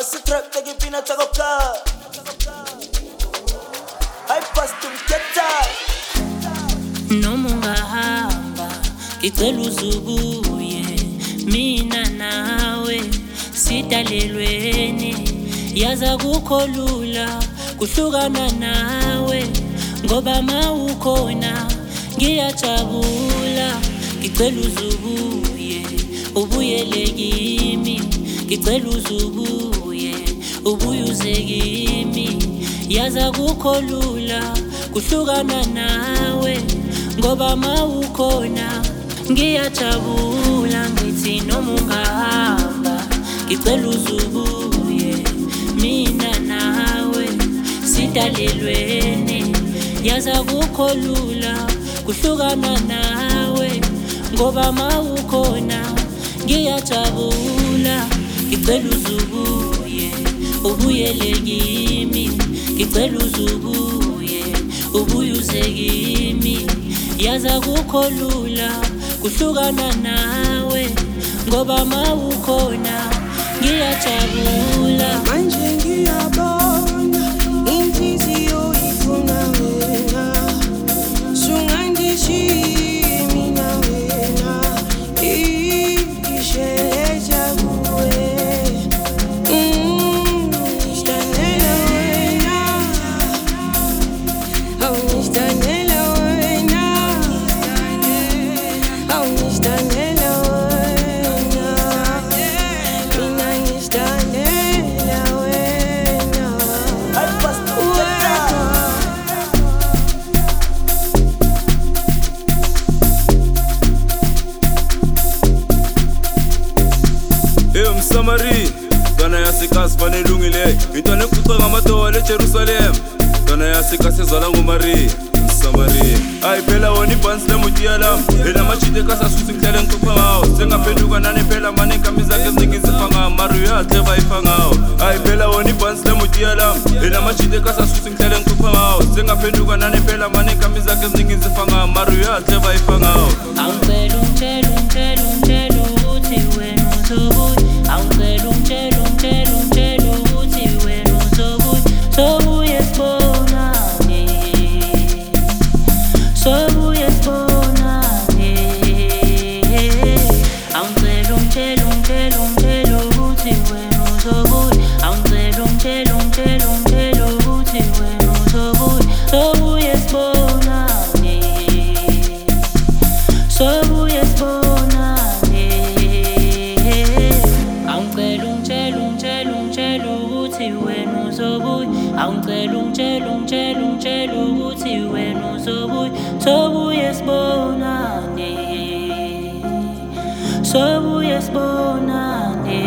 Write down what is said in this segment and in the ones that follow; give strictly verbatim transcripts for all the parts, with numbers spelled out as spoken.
Asitrap take pina chagoka. I pass to Mketa. Noma ungahamba ngicela uzubuye mina nawe sidalelweni yaza kukholula kuhlukana nawe ngoba mawukhona ngiyajabula ngicela uzubuye ubuyele kimi ngicela uzubuye ubuyuze kimi yaza kukholula kuhlukana nawe ngoba mawukhona ngiyajabula ngithi noma ungahamba ngicela uzubuye mina nawe sidalelweni yaza kukholula kuhlukana nawe ngoba mawukhona ngiyajabula ngicela uzubuye ubuyele kimi ngicela uzubuye ubuyuze kimi yaza kukholula kuhlukana nawe ngoba mawukhona ngiyajabula manje ngiyabona inhliziyo ifuna wena sungangishiyi mina wena isheleja kuwe ngistanela wena awu ngistanela wena awu ngistanela wena mina ngistanela wena I pass to Mketa. Hey Msamari, dona yasikasi fanelungile intwana ekuxa ngamadola eJerusalem dona yasikasi ezala ngumari Msamari ayi phela wona ibhansi lemutiya lam enamajite kasasusa ngihlele ngixoxa ngawo sengaphenduka nane phela mane inkami zakhe eziningi zifa ngawo mari uyahleva ifa ngawo ayi phela wona ibhansi lemutiya lam enamajite kasasusa ngihlele ngixoxa ngawo sengaphenduka nane phela mane inkami zakhe eziningi zifa ngawo mari uyahleva ifa ngawo Angicela ungitshela ungitshela ungitshela ukuthi wena uzobuya Angicela ungitshela ungitshela ungitshela ukuthi wena uzobuya Sobuye sibonane Sobuye sibonane Angicela ungitshela ungitshela ungitshela ukuthi wena uzobuya Angicela ungitshela ungitshela ungitshela ukuthi wena uzobuya Sobuye sibonane Sobuye sibonane Angicela ungitshela ungitshela ungitshela ukuthi wena uzobuya Angicela ungitshela ungitshela ungitshela ukuthi wena uzobuya Sobuye sibonane Sobuye sibonane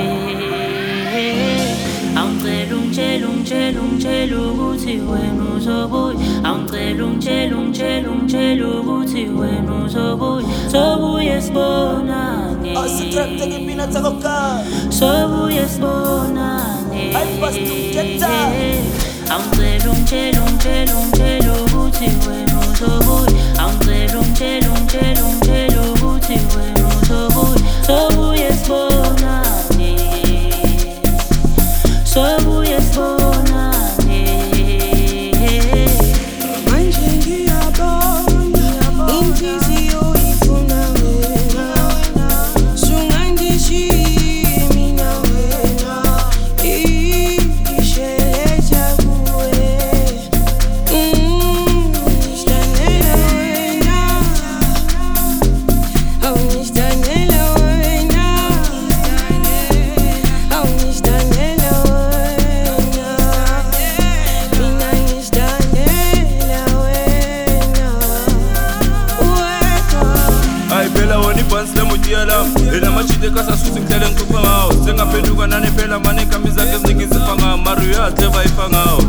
Angicela ungitshela ungitshela ungitshela ukuthi wena uzobuya Angicela ungitshela ungitshela ungitshela ukuthi wena uzobuya Sobuye sibonane Asitrap take pina chagoka. Sobuye sibonane I pass to Mketa. Angicela ungitshela ungitshela ungitshela ukuthi wena uzobuya Angicela ungitshela ungitshela ungitshela ukuthi wena uzobuya Sobuye sibonane Sobuye sibonane manje ngiyabona inhliziyo ifuna wena sungangishiyi mina wena isheleja kuwe ngistanela wena awu ngistanela wena awu ngistanela wena mina ngistanela wena wedwa ayi phela wona ibhansi lemutiya lam enamajite kasasusa ngihlele ngixoxa ngawo sengaphenduka nane phela mane inkami zakhe eziningi zifa ngawo mari uyahleva ifa ngawo